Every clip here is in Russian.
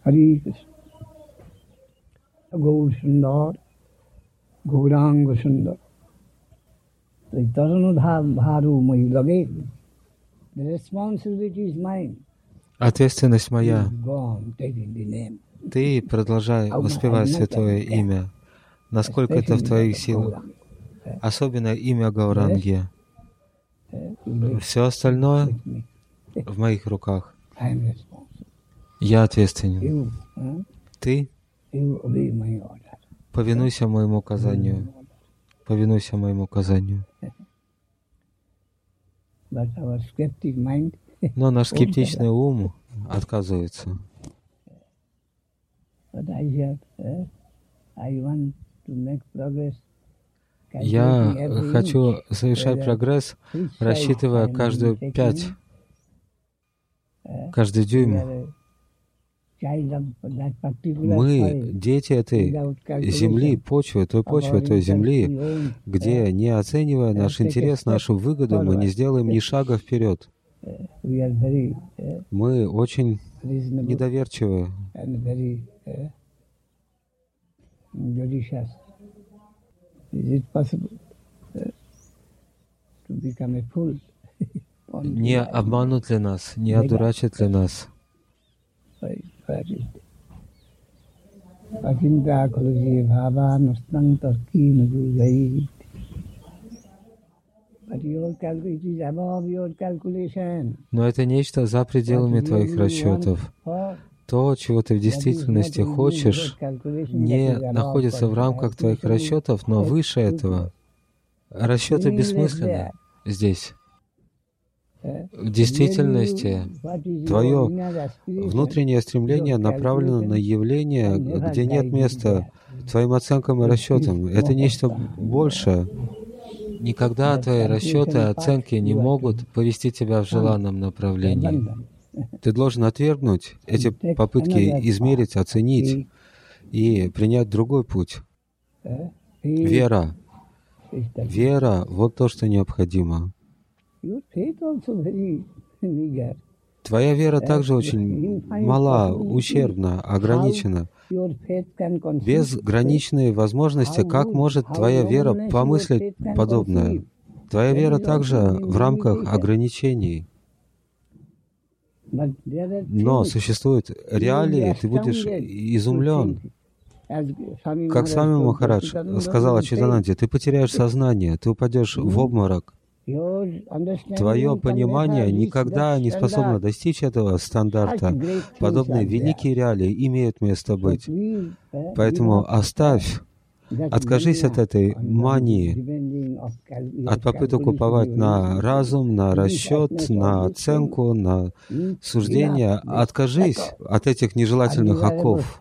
Hare Krishna. Gaur Sundar, Gauranga Sundar. Chaitanya Bharu Mai Lage. The responsibility is mine. Ответственность моя. Go on taking the name. Ты продолжай воспевать святое имя, насколько это в твоих силах. Особенно имя Гауранги. Все остальное в моих руках. Я ответственен. Ты повинуйся моему указанию. Повинуйся моему указанию. Но наш скептичный ум отказывается. Я хочу совершать прогресс, рассчитывая каждую пять, каждый дюйм. Мы дети этой земли, почвы, той земли, где, не оценивая наш интерес, нашу выгоду, мы не сделаем ни шага вперед. Мы очень недоверчивы. Не обманут ли нас, не одурачат ли нас? Но это нечто за пределами твоих расчетов. То, чего ты в действительности хочешь, не находится в рамках твоих расчетов, но выше этого. Расчеты бессмысленны здесь. В действительности твое внутреннее стремление направлено на явление, где нет места твоим оценкам и расчетам. Это нечто большее. Никогда твои расчеты и оценки не могут повести тебя в желанном направлении. Ты должен отвергнуть эти попытки измерить, оценить и принять другой путь. Вера. Вера — вот то, что необходимо. Твоя вера также очень мала, ущербна, ограничена. Безграничные возможности, как может твоя вера помыслить подобное? Твоя вера также в рамках ограничений. Но существуют реалии, ты будешь изумлен. Как Свами Махарадж сказал Чайтананде, ты потеряешь сознание, ты упадешь в обморок. Твое понимание никогда не способно достичь этого стандарта. Подобные великие реалии имеют место быть. Поэтому откажись от этой мании, от попыток уповать на разум, на расчет, на оценку, на суждение. Откажись от этих нежелательных оков.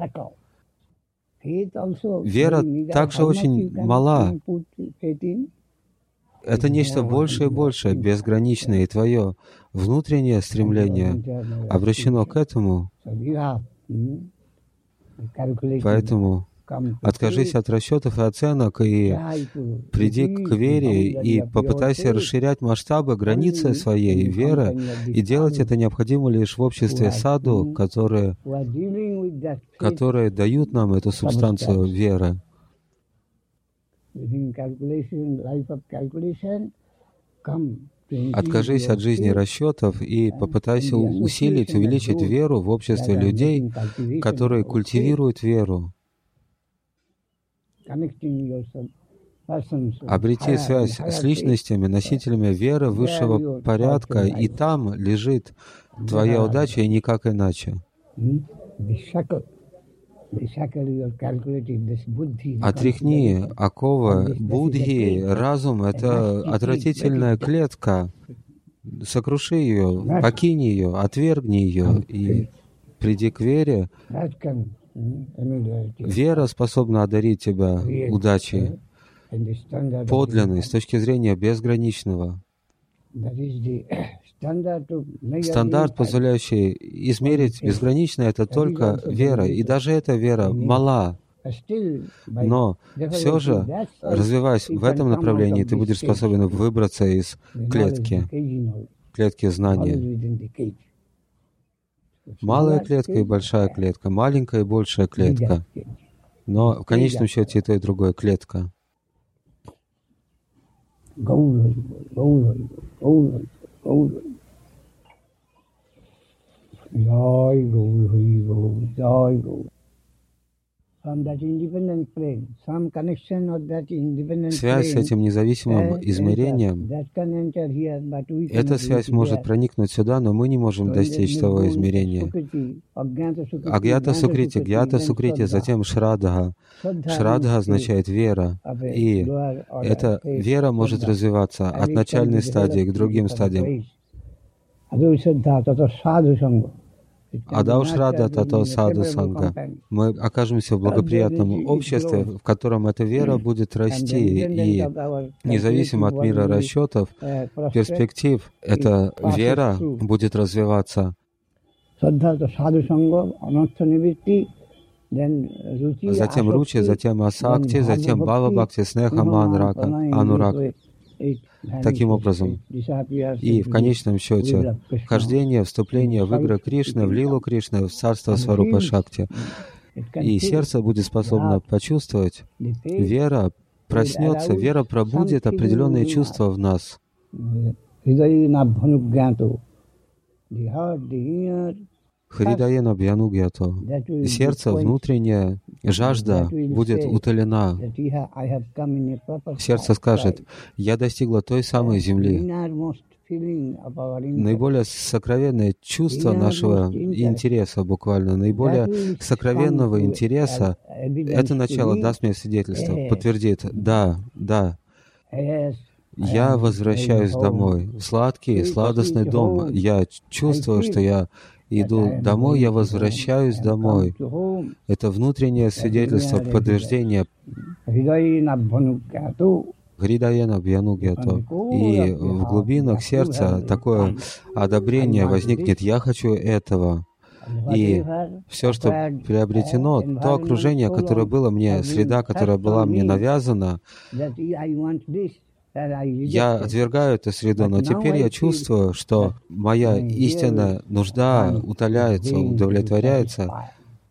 Вера также очень мала. Это нечто большее и большее, безграничное, и твое внутреннее стремление обращено к этому. Поэтому откажись от расчетов и оценок и приди к вере и попытайся расширять масштабы, границы своей веры, и делать это необходимо лишь в обществе саду, которые дают нам эту субстанцию веры. Откажись от жизни расчетов и попытайся усилить, увеличить веру в обществе людей, которые культивируют веру. Обрети связь с личностями, носителями веры высшего порядка, и там лежит твоя удача, и никак иначе. Отряхни оковы будхи, разум — это отвратительная клетка. Сокруши ее, покинь ее, отвергни ее и приди к вере. Вера способна одарить тебя удачей, подлинной, с точки зрения безграничного. Стандарт, позволяющий измерить безграничное, это только вера. И даже эта вера мала. Но все же, развиваясь в этом направлении, ты будешь способен выбраться из клетки знания. Малая клетка и большая клетка, маленькая и большая клетка. Но в конечном счете и то, и другое клетка. Связь с этим независимым измерением, эта связь может проникнуть сюда, но мы не можем достичь того измерения. Агьята Сукрити, Гьята Сукрити, затем Шрадха. Шрадха означает вера. И эта вера может развиваться от начальной стадии к другим стадиям. Адау Шрада Тато Саду Санга. Мы окажемся в благоприятном обществе, в котором эта вера будет расти, и независимо от мира расчетов, перспектив, эта вера будет развиваться. Затем Ручи, затем Асакти, затем Бхава Бхакти, Снеха, Анурак. Таким образом, и в конечном счете, вхождение, вступление в игры Кришны, в лилу Кришны, в царство Сварупа Шакти. И сердце будет способно почувствовать, вера проснется, вера пробудет определенные чувства в нас. Хридаяна Бьянугьято. Сердце, внутренняя жажда будет утолена. Сердце скажет: «Я достигла той самой земли». Наиболее сокровенное чувство нашего интереса, буквально, наиболее сокровенного интереса, это начало даст мне свидетельство, подтвердит: «Да, да, я возвращаюсь домой, в сладкий, сладостный дом. Я чувствую, что я иду домой, я возвращаюсь домой». Это внутреннее свидетельство, подтверждение. Гридаяна Бьянугьято. И в глубинах сердца такое одобрение возникнет: «Я хочу этого». И все, что приобретено, то окружение, которое было мне, среда, которая была мне навязана, я отвергаю эту среду, но теперь я чувствую, что моя истинная нужда утоляется, удовлетворяется.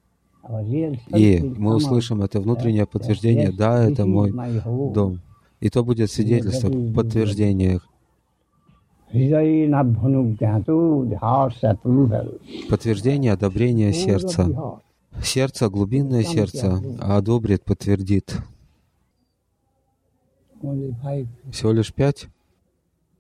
И мы услышим это внутреннее подтверждение: «Да, это мой дом». И то будет свидетельство, подтверждение. Подтверждение одобрения сердца. Сердце, глубинное сердце, одобрит, подтвердит. Всего лишь 5.